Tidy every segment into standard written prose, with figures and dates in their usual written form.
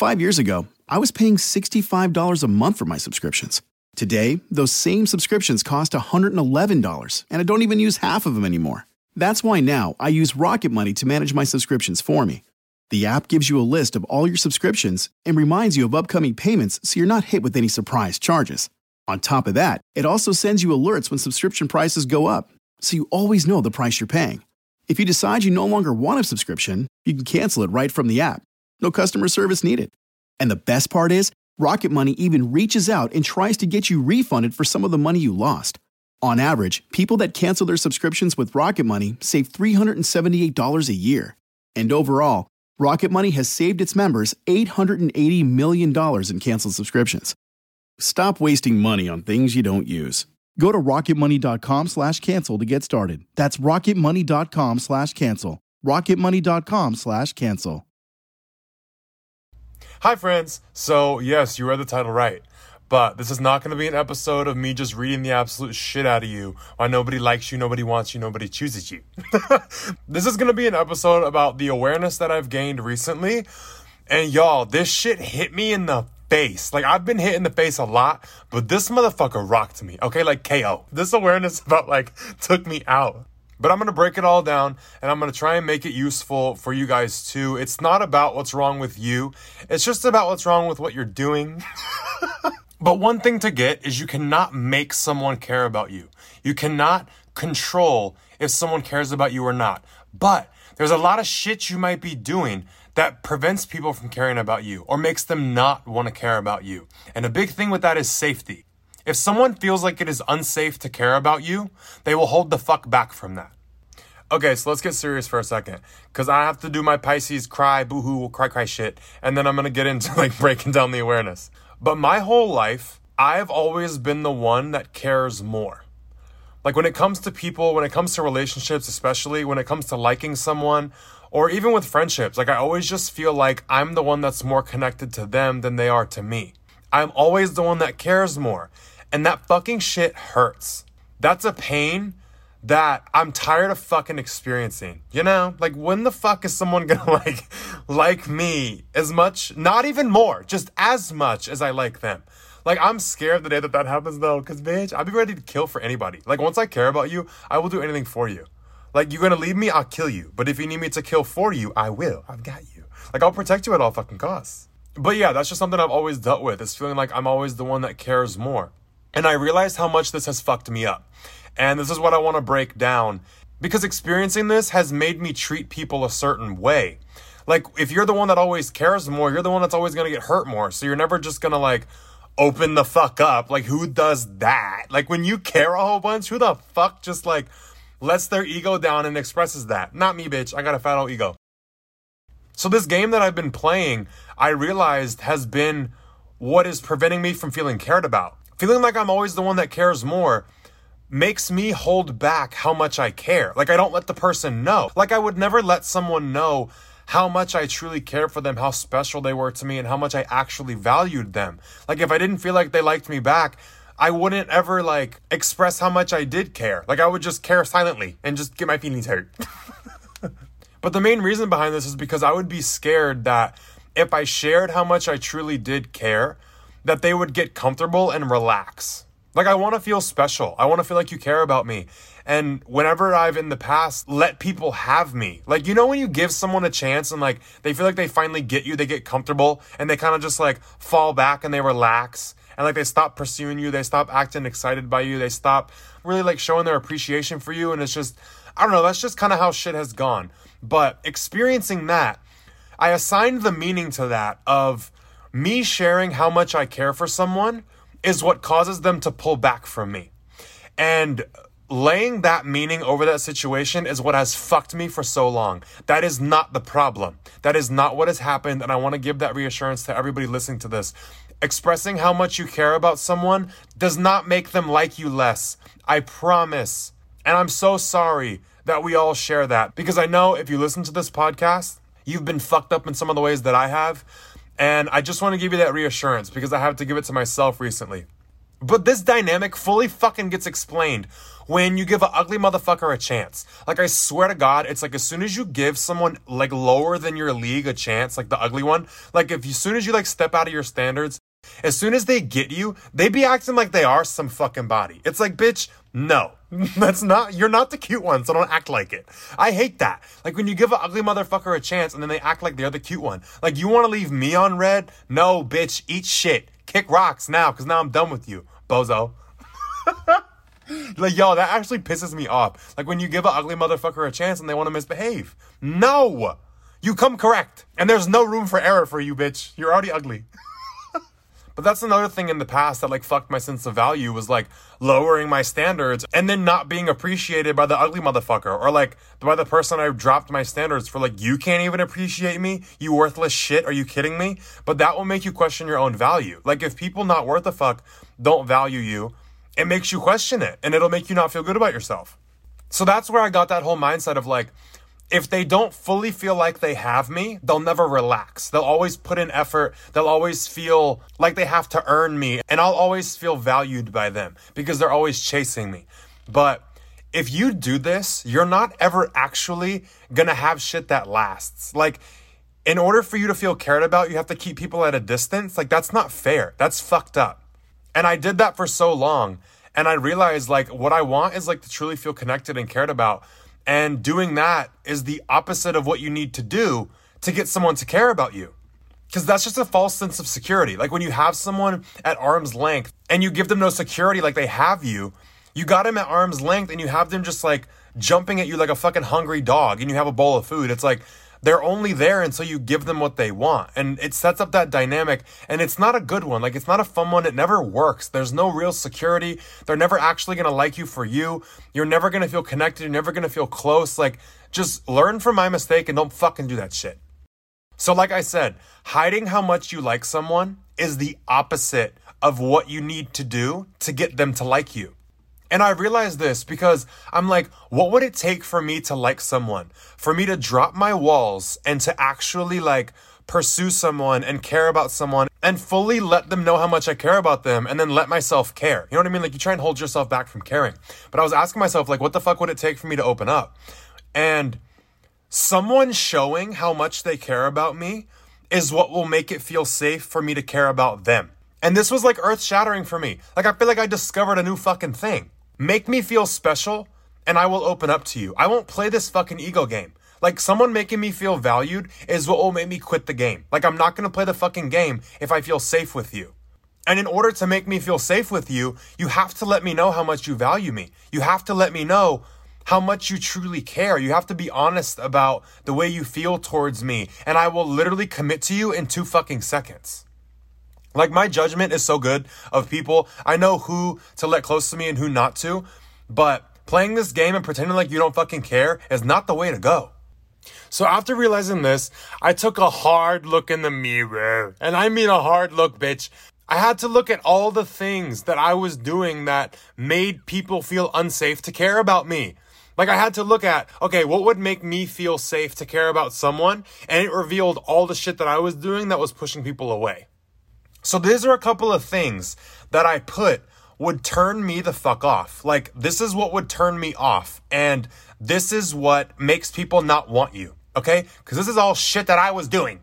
5 years ago, I was paying $65 a month for my subscriptions. Today, those same subscriptions cost $111, and I don't even use half of them anymore. That's why now I use Rocket Money to manage my subscriptions for me. The app gives you a list of all your subscriptions and reminds you of upcoming payments so you're not hit with any surprise charges. On top of that, it also sends you alerts when subscription prices go up, so you always know the price you're paying. If you decide you no longer want a subscription, you can cancel it right from the app. No customer service needed. And the best part is, Rocket Money even reaches out and tries to get you refunded for some of the money you lost. On average, people that cancel their subscriptions with Rocket Money save $378 a year. And overall, Rocket Money has saved its members $880 million in canceled subscriptions. Stop wasting money on things you don't use. Go to rocketmoney.com/cancel to get started. That's rocketmoney.com/cancel. rocketmoney.com/cancel. Hi friends, so yes, you read the title right, but this is not going to be an episode of me just reading the absolute shit out of you why nobody likes you, nobody wants you, nobody chooses you. This is going to be an episode about the awareness that I've gained recently, and y'all, this shit hit me in the face. Like, I've been hit in the face a lot, but this motherfucker rocked me, okay? Like KO. This awareness about, took me out. But I'm going to break it all down, and I'm going to try and make it useful for you guys too. It's not about what's wrong with you. It's just about what's wrong with what you're doing. But one thing to get is you cannot make someone care about you. You cannot control if someone cares about you or not. But there's a lot of shit you might be doing that prevents people from caring about you or makes them not want to care about you. And a big thing with that is safety. If someone feels like it is unsafe to care about you, they will hold the fuck back from that. Okay, so let's get serious for a second, because I have to do my Pisces cry, boo-hoo, cry shit, and then I'm going to get into breaking down the awareness. But my whole life, I've always been the one that cares more. When it comes to people, when it comes to relationships, especially when it comes to liking someone, or even with friendships, I always just feel like I'm the one that's more connected to them than they are to me. I'm always the one that cares more. And that fucking shit hurts. That's a pain that I'm tired of fucking experiencing. You know? When the fuck is someone gonna like me as much, not even more, just as much as I like them? I'm scared the day that happens though, because bitch, I'll be ready to kill for anybody. Once I care about you, I will do anything for you. You're gonna leave me, I'll kill you. But if you need me to kill for you, I will. I've got you. I'll protect you at all fucking costs. But yeah, that's just something I've always dealt with. It's feeling like I'm always the one that cares more. And I realized how much this has fucked me up. And this is what I want to break down, because experiencing this has made me treat people a certain way. If you're the one that always cares more, you're the one that's always going to get hurt more. So you're never just going to open the fuck up. Who does that? When you care a whole bunch, who the fuck just lets their ego down and expresses that? Not me, bitch. I got a fat old ego. So this game that I've been playing, I realized has been what is preventing me from feeling cared about. Feeling like I'm always the one that cares more makes me hold back how much I care. I don't let the person know. I would never let someone know how much I truly cared for them, how special they were to me, and how much I actually valued them. If I didn't feel like they liked me back, I wouldn't ever express how much I did care. I would just care silently and just get my feelings hurt. But the main reason behind this is because I would be scared that if I shared how much I truly did care, that they would get comfortable and relax. I want to feel special. I want to feel like you care about me. And whenever I've in the past let people have me, when you give someone a chance and they feel like they finally get you, they get comfortable and they kind of just fall back and they relax and they stop pursuing you, they stop acting excited by you, they stop really showing their appreciation for you. And it's just, I don't know, that's just kind of how shit has gone. But experiencing that, I assigned the meaning to that of me sharing how much I care for someone is what causes them to pull back from me. And laying that meaning over that situation is what has fucked me for so long. That is not the problem. That is not what has happened. And I want to give that reassurance to everybody listening to this. Expressing how much you care about someone does not make them like you less. I promise. And I'm so sorry that we all share that, because I know if you listen to this podcast, you've been fucked up in some of the ways that I have. And I just want to give you that reassurance because I have to give it to myself recently. But this dynamic fully fucking gets explained when you give an ugly motherfucker a chance. Like, I swear to God, it's like as soon as you give someone like lower than your league a chance, like the ugly one, like as soon as you like step out of your standards, as soon as they get you, they be acting like they are some fucking body. It's like, bitch, no, you're not the cute one, so don't act like it. I hate that. Like when you give an ugly motherfucker a chance and then they act like they're the cute one. Like, you want to leave me on red? No, bitch, eat shit. Kick rocks now, because now I'm done with you, bozo. Like, yo, that actually pisses me off. Like when you give an ugly motherfucker a chance and they want to misbehave. No, you come correct. And there's no room for error for you, bitch. You're already ugly. But that's another thing in the past that like fucked my sense of value, was like lowering my standards and then not being appreciated by the ugly motherfucker, or like by the person I dropped my standards for. Like, you can't even appreciate me, you worthless shit, are you kidding me? But that will make you question your own value. Like, if people not worth a fuck don't value you, it makes you question it, and it'll make you not feel good about yourself. So that's where I got that whole mindset of like, if they don't fully feel like they have me, they'll never relax. They'll always put in effort. They'll always feel like they have to earn me. And I'll always feel valued by them because they're always chasing me. But if you do this, you're not ever actually gonna have shit that lasts. Like, in order for you to feel cared about, you have to keep people at a distance. Like, that's not fair. That's fucked up. And I did that for so long. And I realized like what I want is like to truly feel connected and cared about. And doing that is the opposite of what you need to do to get someone to care about you. Because that's just a false sense of security. Like when you have someone at arm's length and you give them no security like they have you, you got them at arm's length and you have them just like jumping at you like a fucking hungry dog and you have a bowl of food. It's like they're only there until you give them what they want. And it sets up that dynamic, and it's not a good one. Like, it's not a fun one. It never works. There's no real security. They're never actually going to like you for you. You're never going to feel connected. You're never going to feel close. Like, just learn from my mistake and don't fucking do that shit. So like I said, hiding how much you like someone is the opposite of what you need to do to get them to like you. And I realized this because I'm like, what would it take for me to like someone? For me to drop my walls and to actually like pursue someone and care about someone and fully let them know how much I care about them and then let myself care. You know what I mean? Like, you try and hold yourself back from caring. But I was asking myself, like, what the fuck would it take for me to open up? And someone showing how much they care about me is what will make it feel safe for me to care about them. And this was like earth-shattering for me. Like, I feel like I discovered a new fucking thing. Make me feel special, and I will open up to you. I won't play this fucking ego game. Like, someone making me feel valued is what will make me quit the game. Like, I'm not going to play the fucking game if I feel safe with you. And in order to make me feel safe with you, you have to let me know how much you value me. You have to let me know how much you truly care. You have to be honest about the way you feel towards me. And I will literally commit to you in 2 fucking seconds. Like, my judgment is so good of people. I know who to let close to me and who not to. But playing this game and pretending like you don't fucking care is not the way to go. So after realizing this, I took a hard look in the mirror. And I mean a hard look, bitch. I had to look at all the things that I was doing that made people feel unsafe to care about me. Like, I had to look at, okay, what would make me feel safe to care about someone? And it revealed all the shit that I was doing that was pushing people away. So these are a couple of things that I put would turn me the fuck off. Like, this is what would turn me off. And this is what makes people not want you. Okay? Because this is all shit that I was doing.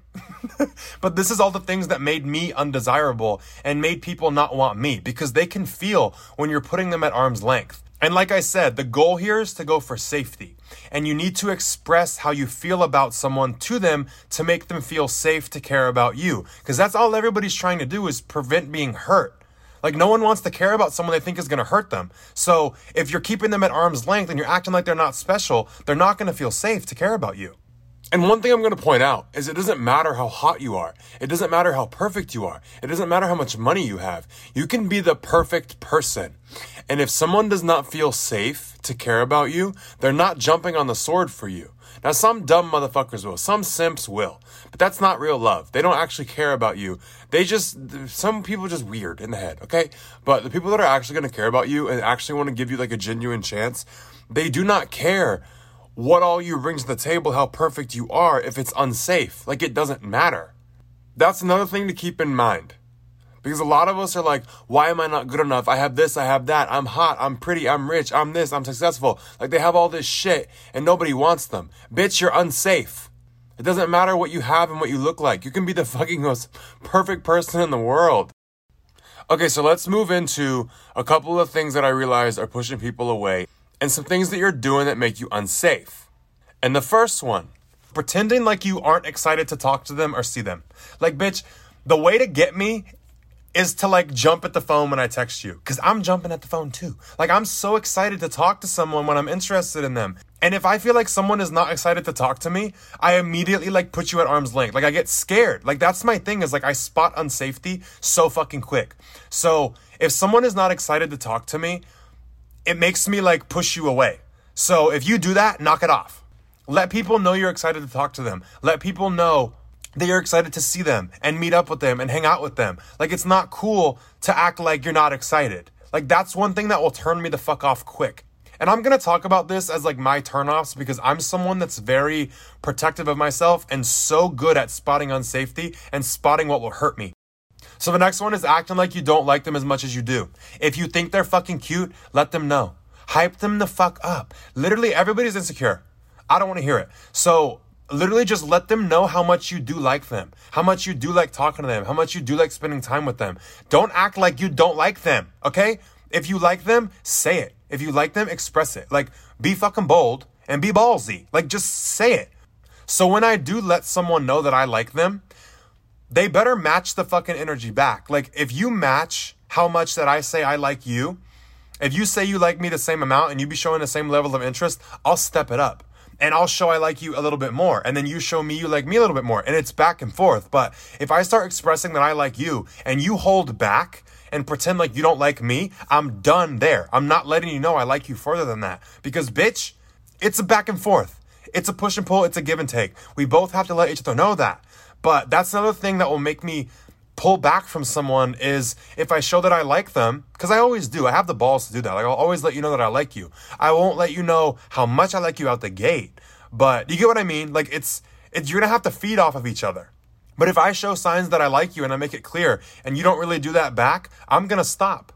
But this is all the things that made me undesirable and made people not want me. Because they can feel when you're putting them at arm's length. And like I said, the goal here is to go for safety. And you need to express how you feel about someone to them to make them feel safe to care about you. Because that's all everybody's trying to do, is prevent being hurt. Like, no one wants to care about someone they think is going to hurt them. So if you're keeping them at arm's length and you're acting like they're not special, they're not going to feel safe to care about you. And one thing I'm going to point out is it doesn't matter how hot you are. It doesn't matter how perfect you are. It doesn't matter how much money you have. You can be the perfect person. And if someone does not feel safe to care about you, they're not jumping on the sword for you. Now, some dumb motherfuckers will. Some simps will. But that's not real love. They don't actually care about you. Some people are just weird in the head, okay? But the people that are actually going to care about you and actually want to give you like a genuine chance, they do not care what all you bring to the table, how perfect you are, if it's unsafe. Like, it doesn't matter. That's another thing to keep in mind. Because a lot of us are like, why am I not good enough? I have this, I have that. I'm hot, I'm pretty, I'm rich, I'm this, I'm successful. Like they have all this shit and nobody wants them. Bitch, you're unsafe. It doesn't matter what you have and what you look like. You can be the fucking most perfect person in the world. Okay, so let's move into a couple of things that I realized are pushing people away and some things that you're doing that make you unsafe. And the first one, pretending like you aren't excited to talk to them or see them. Like, bitch, the way to get me is to like jump at the phone when I text you. Cause I'm jumping at the phone too. Like I'm so excited to talk to someone when I'm interested in them. And if I feel like someone is not excited to talk to me, I immediately like put you at arm's length. Like I get scared. Like that's my thing is like I spot unsafety so fucking quick. So if someone is not excited to talk to me, it makes me like push you away. So if you do that, knock it off. Let people know you're excited to talk to them. Let people know that you're excited to see them and meet up with them and hang out with them. Like, it's not cool to act like you're not excited. Like, that's one thing that will turn me the fuck off quick. And I'm going to talk about this as like my turnoffs because I'm someone that's very protective of myself and so good at spotting unsafety and spotting what will hurt me. So the next one is acting like you don't like them as much as you do. If you think they're fucking cute, let them know. Hype them the fuck up. Literally, everybody's insecure. I don't want to hear it. So literally just let them know how much you do like them, how much you do like talking to them, how much you do like spending time with them. Don't act like you don't like them, okay? If you like them, say it. If you like them, express it. Like, be fucking bold and be ballsy. Like, just say it. So when I do let someone know that I like them, they better match the fucking energy back. Like, if you match how much that I say I like you, if you say you like me the same amount and you be showing the same level of interest, I'll step it up. And I'll show I like you a little bit more. And then you show me you like me a little bit more. And it's back and forth. But if I start expressing that I like you and you hold back and pretend like you don't like me, I'm done there. I'm not letting you know I like you further than that. Because, bitch, it's a back and forth. It's a push and pull. It's a give and take. We both have to let each other know that. But that's another thing that will make me pull back from someone is if I show that I like them, because I always do. I have the balls to do that. Like, I'll always let you know that I like you. I won't let you know how much I like you out the gate. But you get what I mean? Like, it's you're going to have to feed off of each other. But if I show signs that I like you and I make it clear and you don't really do that back, I'm going to stop.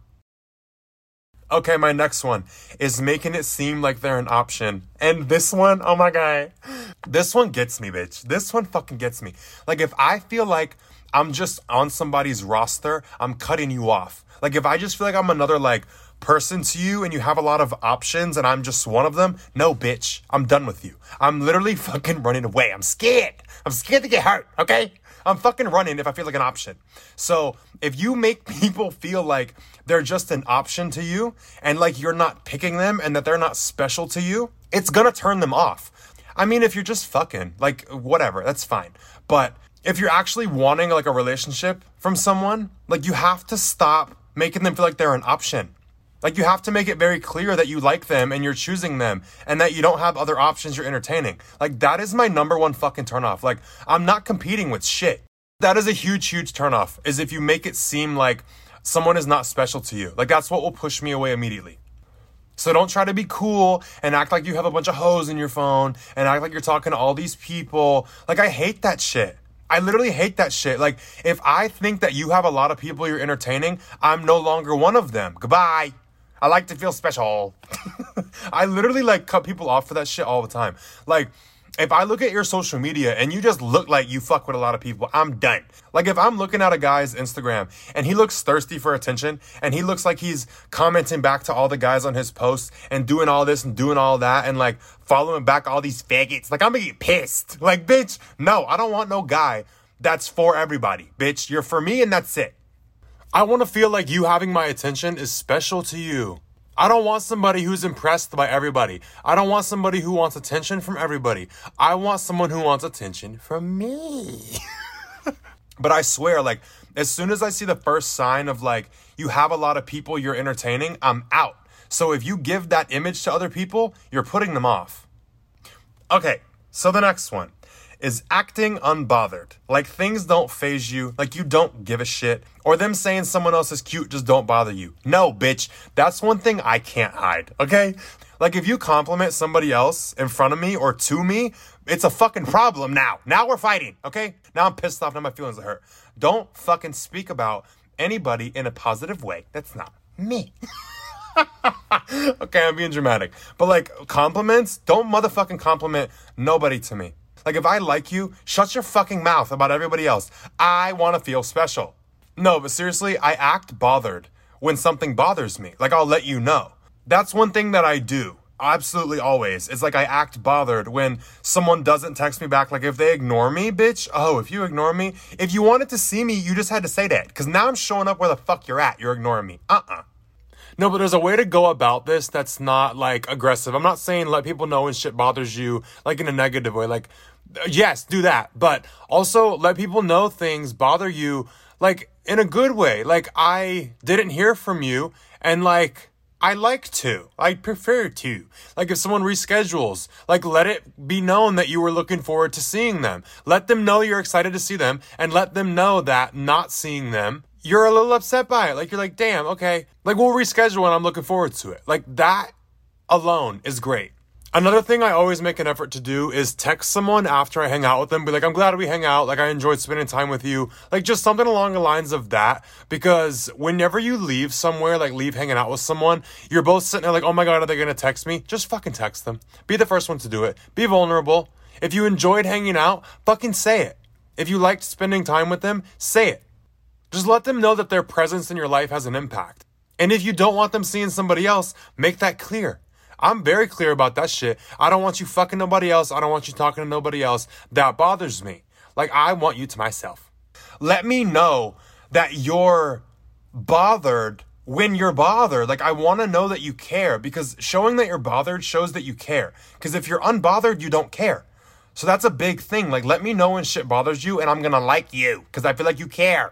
Okay, my next one is making it seem like they're an option. And this one, oh my God. This one gets me, bitch. This one fucking gets me. Like, if I feel like I'm just on somebody's roster, I'm cutting you off. Like, if I just feel like I'm another, like, person to you and you have a lot of options and I'm just one of them, no, bitch, I'm done with you. I'm literally fucking running away. I'm scared. I'm scared to get hurt, okay? I'm fucking running if I feel like an option. So if you make people feel like they're just an option to you and like you're not picking them and that they're not special to you, it's gonna turn them off. I mean, if you're just fucking, like, whatever, that's fine. But if you're actually wanting like a relationship from someone, like, you have to stop making them feel like they're an option. Like, you have to make it very clear that you like them and you're choosing them and that you don't have other options you're entertaining. Like, that is my number one fucking turnoff. Like, I'm not competing with shit. That is a huge, huge turnoff, is if you make it seem like someone is not special to you. Like, that's what will push me away immediately. So don't try to be cool and act like you have a bunch of hoes in your phone and act like you're talking to all these people. Like, I hate that shit. I literally hate that shit. Like, if I think that you have a lot of people you're entertaining, I'm no longer one of them. Goodbye. I like to feel special. I literally like cut people off for that shit all the time. Like, if I look at your social media and you just look like you fuck with a lot of people, I'm done. Like, if I'm looking at a guy's Instagram and he looks thirsty for attention and he looks like he's commenting back to all the guys on his posts and doing all this and doing all that and like following back all these faggots, like, I'm gonna get pissed. Like, bitch, no, I don't want no guy that's for everybody. Bitch, you're for me and that's it. I want to feel like you having my attention is special to you. I don't want somebody who's impressed by everybody. I don't want somebody who wants attention from everybody. I want someone who wants attention from me. But I swear, like, as soon as I see the first sign of, like, you have a lot of people you're entertaining, I'm out. So if you give that image to other people, you're putting them off. Okay, so the next one is acting unbothered. Like, things don't faze you, like you don't give a shit, or them saying someone else is cute just don't bother you. No, bitch, that's one thing I can't hide, okay? Like, if you compliment somebody else in front of me or to me, it's a fucking problem now. Now we're fighting, okay? Now I'm pissed off, now my feelings are hurt. Don't fucking speak about anybody in a positive way that's not me. Okay, I'm being dramatic. But like compliments, don't motherfucking compliment nobody to me. Like if I like you, shut your fucking mouth about everybody else. I want to feel special. No, but seriously, I act bothered when something bothers me. Like I'll let you know. That's one thing that I do. Absolutely always. It's like I act bothered when someone doesn't text me back. Like if they ignore me, bitch. Oh, if you ignore me, if you wanted to see me, you just had to say that. Because now I'm showing up where the fuck you're at. You're ignoring me. No, but there's a way to go about this that's not like aggressive. I'm not saying let people know when shit bothers you like in a negative way. Like, yes, do that. But also let people know things bother you like in a good way. Like I didn't hear from you and like I like to. I prefer to. Like if someone reschedules, like let it be known that you were looking forward to seeing them. Let them know you're excited to see them and let them know that not seeing them, you're a little upset by it. Like you're like, damn, okay. Like we'll reschedule and I'm looking forward to it. Like that alone is great. Another thing I always make an effort to do is text someone after I hang out with them. Be like, I'm glad we hang out. Like I enjoyed spending time with you. Like just something along the lines of that. Because whenever you leave somewhere, like leave hanging out with someone, you're both sitting there like, oh my God, are they going to text me? Just fucking text them. Be the first one to do it. Be vulnerable. If you enjoyed hanging out, fucking say it. If you liked spending time with them, say it. Just let them know that their presence in your life has an impact. And if you don't want them seeing somebody else, make that clear. I'm very clear about that shit. I don't want you fucking nobody else. I don't want you talking to nobody else. That bothers me. Like, I want you to myself. Let me know that you're bothered when you're bothered. Like, I want to know that you care because showing that you're bothered shows that you care. Because if you're unbothered, you don't care. So that's a big thing. Like, let me know when shit bothers you and I'm going to like you because I feel like you care.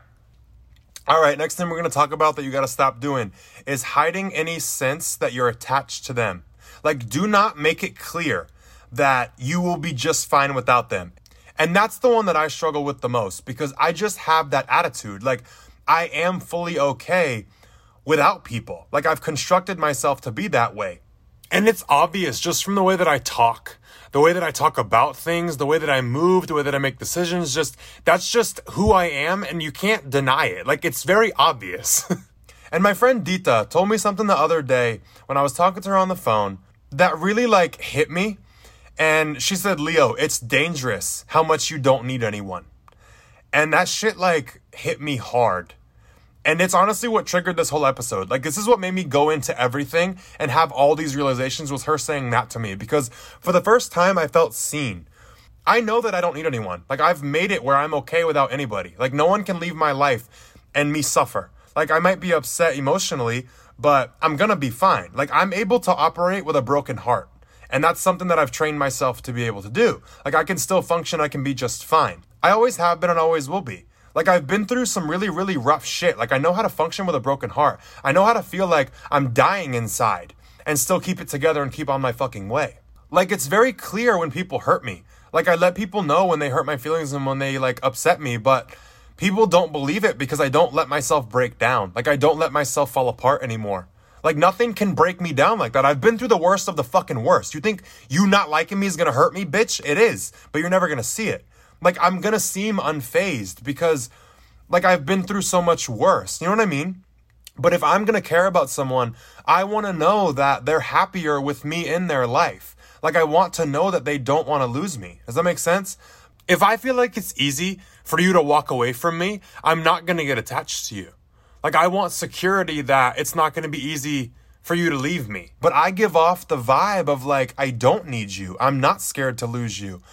All right, next thing we're going to talk about that you got to stop doing is hiding any sense that you're attached to them. Like, do not make it clear that you will be just fine without them. And that's the one that I struggle with the most because I just have that attitude. Like, I am fully okay without people. Like, I've constructed myself to be that way. And it's obvious just from the way that I talk, the way that I talk about things, the way that I move, the way that I make decisions. That's just who I am and you can't deny it. Like, it's very obvious. And my friend Dita told me something the other day when I was talking to her on the phone that really like hit me. And she said, Leo, it's dangerous how much you don't need anyone. And that shit like hit me hard. And it's honestly what triggered this whole episode. Like this is what made me go into everything and have all these realizations was her saying that to me. Because for the first time I felt seen. I know that I don't need anyone. Like I've made it where I'm okay without anybody. Like no one can leave my life and me suffer. Like I might be upset emotionally, but I'm gonna be fine. Like I'm able to operate with a broken heart. And that's something that I've trained myself to be able to do. Like I can still function, I can be just fine. I always have been and always will be. Like I've been through some really, really rough shit. Like I know how to function with a broken heart. I know how to feel like I'm dying inside and still keep it together and keep on my fucking way. Like it's very clear when people hurt me. Like I let people know when they hurt my feelings and when they like upset me, but people don't believe it because I don't let myself break down. Like I don't let myself fall apart anymore. Like nothing can break me down like that. I've been through the worst of the fucking worst. You think you not liking me is gonna hurt me? Bitch, it is. But you're never gonna see it. Like I'm gonna seem unfazed because like I've been through so much worse. You know what I mean? But if I'm gonna care about someone, I wanna know that they're happier with me in their life. Like I want to know that they don't wanna lose me. Does that make sense? If I feel like it's easy for you to walk away from me, I'm not gonna get attached to you. Like I want security that it's not gonna be easy for you to leave me. But I give off the vibe of like, I don't need you. I'm not scared to lose you.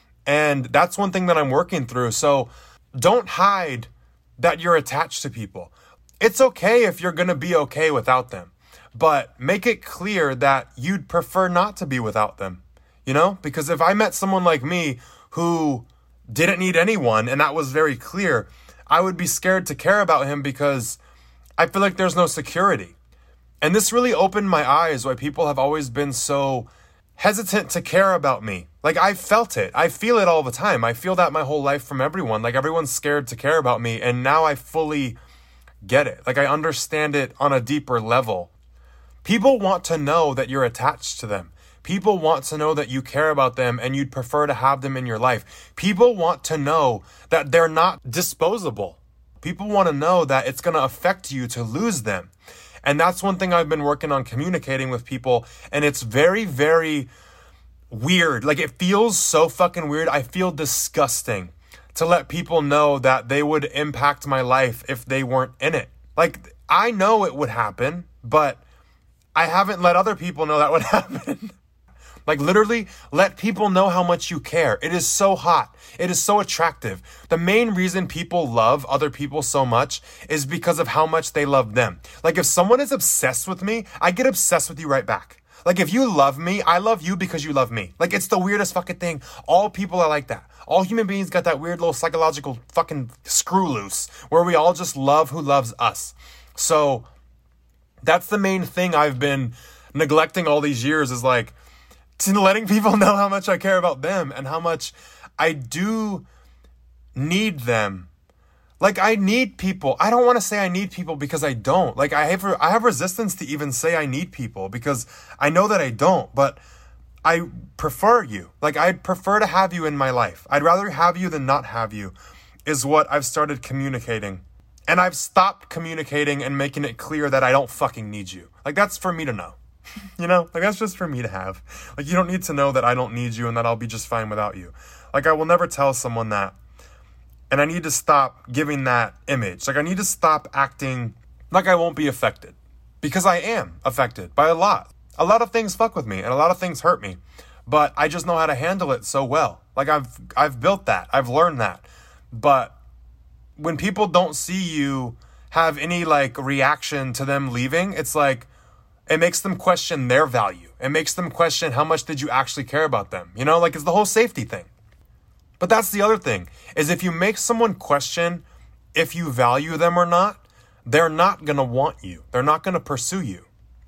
And that's one thing that I'm working through. So don't hide that you're attached to people. It's okay if you're gonna be okay without them. But make it clear that you'd prefer not to be without them. You know? Because if I met someone like me who didn't need anyone, and that was very clear, I would be scared to care about him because I feel like there's no security. And this really opened my eyes why people have always been so hesitant to care about me. Like I felt it. I feel it all the time. I feel that my whole life from everyone. Like everyone's scared to care about me. And now I fully get it. Like I understand it on a deeper level. People want to know that you're attached to them. People want to know that you care about them and you'd prefer to have them in your life. People want to know that they're not disposable. People want to know that it's going to affect you to lose them. And that's one thing I've been working on communicating with people. And it's very, very weird. Like, it feels so fucking weird. I feel disgusting to let people know that they would impact my life if they weren't in it. Like, I know it would happen, but I haven't let other people know that would happen. Like, literally, let people know how much you care. It is so hot. It is so attractive. The main reason people love other people so much is because of how much they love them. Like, if someone is obsessed with me, I get obsessed with you right back. Like, if you love me, I love you because you love me. Like, it's the weirdest fucking thing. All people are like that. All human beings got that weird little psychological fucking screw loose where we all just love who loves us. So that's the main thing I've been neglecting all these years, is like, to letting people know how much I care about them and how much I do need them. Like, I need people. I don't want to say I need people because I don't. Like, I have resistance to even say I need people because I know that I don't, but I prefer you. Like, I'd prefer to have you in my life. I'd rather have you than not have you, is what I've started communicating. And I've stopped communicating and making it clear that I don't fucking need you. Like, that's for me to know. You know, like, that's just for me to have. Like, you don't need to know that I don't need you and that I'll be just fine without you. Like, I will never tell someone that. And I need to stop giving that image. Like, I need to stop acting like I won't be affected. Because I am affected by a lot. A lot of things fuck with me and a lot of things hurt me. But I just know how to handle it so well. Like, I've built that. I've learned that. But when people don't see you have any, like, reaction to them leaving, it's like, it makes them question their value. It makes them question how much did you actually care about them. You know, like, it's the whole safety thing. But that's the other thing, is if you make someone question if you value them or not, they're not going to want you. They're not going to pursue you.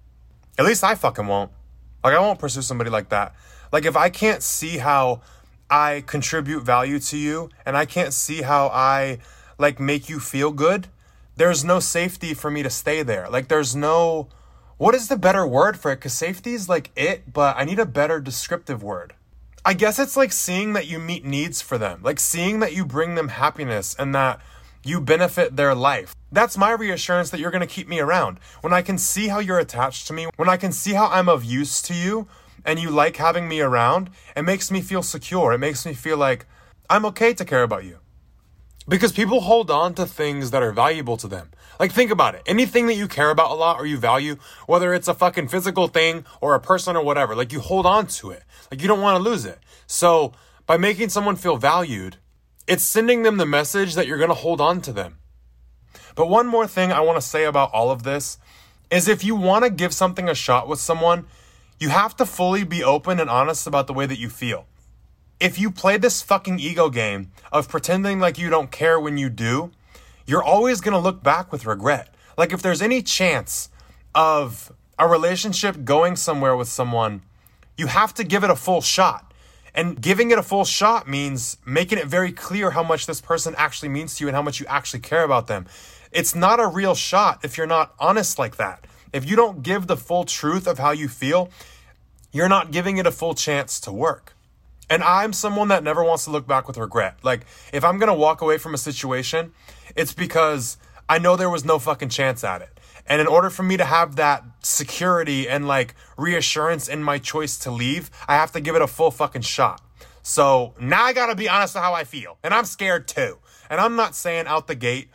At least I fucking won't. Like, I won't pursue somebody like that. Like, if I can't see how I contribute value to you and I can't see how I, like, make you feel good, there's no safety for me to stay there. Like, there's no... What is the better word for it? Because safety is like it, but I need a better descriptive word. I guess it's like seeing that you meet needs for them. Like seeing that you bring them happiness and that you benefit their life. That's my reassurance that you're going to keep me around. When I can see how you're attached to me, when I can see how I'm of use to you and you like having me around, it makes me feel secure. It makes me feel like I'm okay to care about you. Because people hold on to things that are valuable to them. Like, think about it. Anything that you care about a lot or you value, whether it's a fucking physical thing or a person or whatever, like, you hold on to it. Like, you don't want to lose it. So by making someone feel valued, it's sending them the message that you're going to hold on to them. But one more thing I want to say about all of this is if you want to give something a shot with someone, you have to fully be open and honest about the way that you feel. If you play this fucking ego game of pretending like you don't care when you do, you're always going to look back with regret. Like, if there's any chance of a relationship going somewhere with someone, you have to give it a full shot. And giving it a full shot means making it very clear how much this person actually means to you and how much you actually care about them. It's not a real shot if you're not honest like that. If you don't give the full truth of how you feel, you're not giving it a full chance to work. And I'm someone that never wants to look back with regret. Like, if I'm going to walk away from a situation, it's because I know there was no fucking chance at it. And in order for me to have that security and, like, reassurance in my choice to leave, I have to give it a full fucking shot. So now I got to be honest with how I feel. And I'm scared too. And I'm not saying out the gate,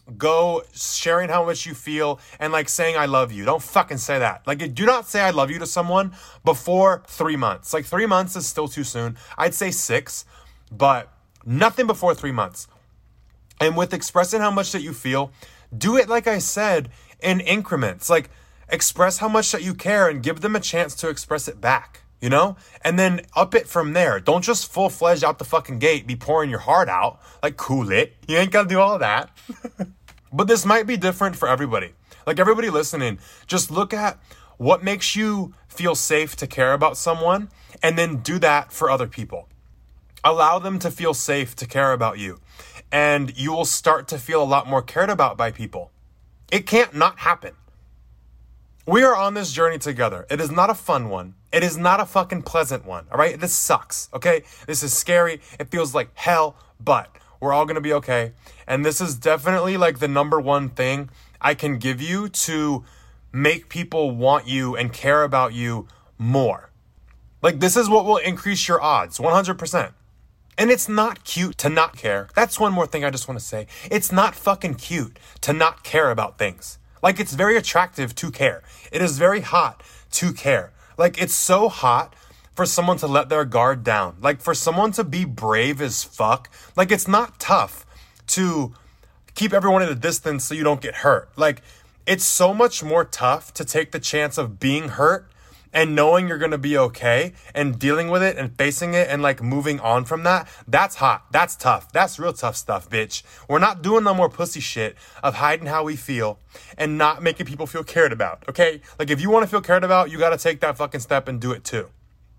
go sharing how much you feel and, like, saying I love you. Don't fucking say that. Like, do not say I love you to someone before 3 months. Like, 3 months is still too soon. I'd say 6, but nothing before 3 months. And with expressing how much that you feel, do it, like I said, in increments. Like, express how much that you care and give them a chance to express it back, you know? And then up it from there. Don't just full-fledged out the fucking gate be pouring your heart out. Like, cool it. You ain't gotta do all of that. But this might be different for everybody. Like, everybody listening, just look at what makes you feel safe to care about someone and then do that for other people. Allow them to feel safe to care about you. And you will start to feel a lot more cared about by people. It can't not happen. We are on this journey together. It is not a fun one. It is not a fucking pleasant one, all right? This sucks, okay? This is scary. It feels like hell, but We're all going to be okay. And this is definitely like the number one thing I can give you to make people want you and care about you more. Like, this is what will increase your odds, 100%. And it's not cute to not care. That's one more thing I just want to say. It's not fucking cute to not care about things. Like, it's very attractive to care. It is very hot to care. Like, it's so hot for someone to let their guard down. Like, for someone to be brave as fuck. Like, it's not tough to keep everyone at a distance so you don't get hurt. Like, it's so much more tough to take the chance of being hurt and knowing you're going to be okay and dealing with it and facing it and like moving on from that. That's hot. That's tough. That's real tough stuff, bitch. We're not doing no more pussy shit of hiding how we feel and not making people feel cared about. Okay. Like, if you want to feel cared about, you got to take that fucking step and do it too.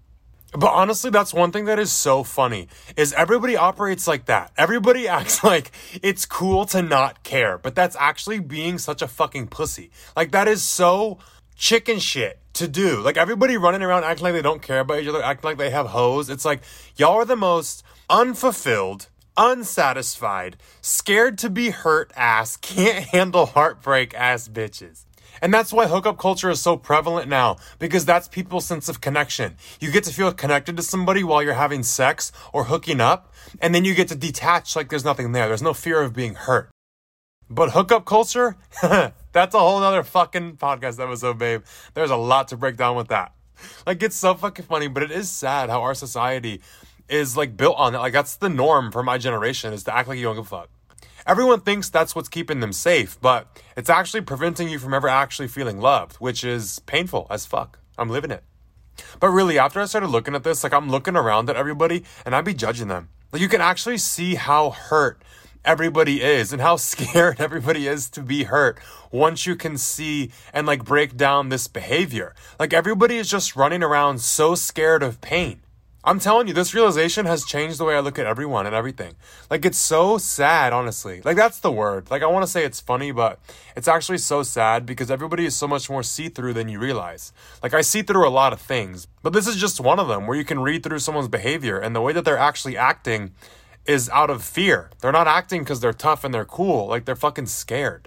But honestly, that's one thing that is so funny is everybody operates like that. Everybody acts like it's cool to not care, but that's actually being such a fucking pussy. Like, that is so chicken shit to do. Like, everybody running around acting like they don't care about each other, acting like they have hoes. It's like, y'all are the most unfulfilled, unsatisfied, scared to be hurt ass, can't handle heartbreak ass bitches. And that's why hookup culture is so prevalent now, because that's people's sense of connection. You get to feel connected to somebody while you're having sex or hooking up, and then you get to detach like there's nothing there. There's no fear of being hurt. But hookup culture, that's a whole other fucking podcast episode, babe. There's a lot to break down with that. Like, it's so fucking funny, but it is sad how our society is like built on that. Like, that's the norm for my generation, is to act like you don't give a fuck. Everyone thinks that's what's keeping them safe, but it's actually preventing you from ever actually feeling loved, which is painful as fuck. I'm living it. But really, after I started looking at this, like, I'm looking around at everybody and I'd be judging them. Like, you can actually see how hurt everybody is and how scared everybody is to be hurt once you can see and like break down this behavior. Like, everybody is just running around so scared of pain. I'm telling you, this realization has changed the way I look at everyone and everything. Like, it's so sad, honestly. Like, that's the word. Like, I want to say it's funny, but it's actually so sad because everybody is so much more see-through than you realize. Like, I see through a lot of things, but this is just one of them where you can read through someone's behavior, and the way that they're actually acting is out of fear. They're not acting because they're tough and they're cool. Like, they're fucking scared.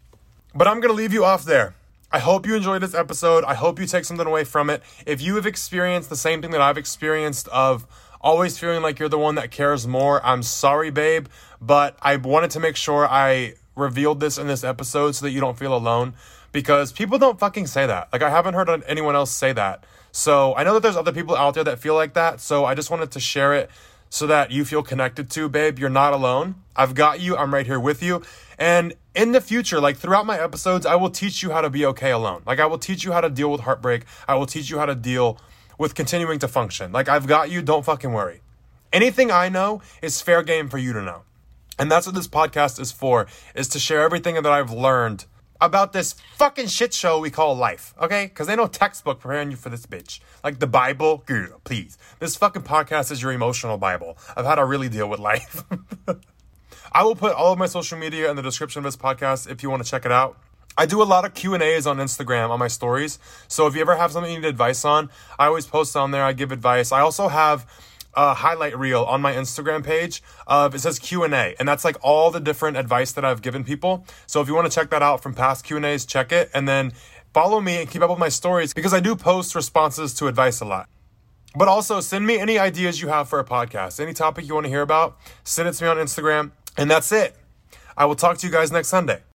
But I'm going to leave you off there. I hope you enjoyed this episode. I hope you take something away from it. If you have experienced the same thing that I've experienced of always feeling like you're the one that cares more, I'm sorry, babe, but I wanted to make sure I revealed this in this episode so that you don't feel alone, because people don't fucking say that. Like, I haven't heard anyone else say that. So I know that there's other people out there that feel like that, so I just wanted to share it so that you feel connected to, babe. You're not alone. I've got you. I'm right here with you. And in the future, like throughout my episodes, I will teach you how to be okay alone. Like, I will teach you how to deal with heartbreak. I will teach you how to deal with continuing to function. Like, I've got you. Don't fucking worry. Anything I know is fair game for you to know. And that's what this podcast is for, is to share everything that I've learned about this fucking shit show we call life, okay? Because ain't no textbook preparing you for this bitch. Like the Bible, girl, please. This fucking podcast is your emotional Bible of how to really deal with life. I will put all of my social media in the description of this podcast if you want to check it out. I do a lot of Q&As on Instagram on my stories. So if you ever have something you need advice on, I always post on there. I give advice. I also have a highlight reel on my Instagram page of, it says Q&A, and that's like all the different advice that I've given people. So if you want to check that out from past Q&As, check it, and then follow me and keep up with my stories, because I do post responses to advice a lot. But also send me any ideas you have for a podcast, any topic you want to hear about, send it to me on Instagram, and that's it. I will talk to you guys next Sunday.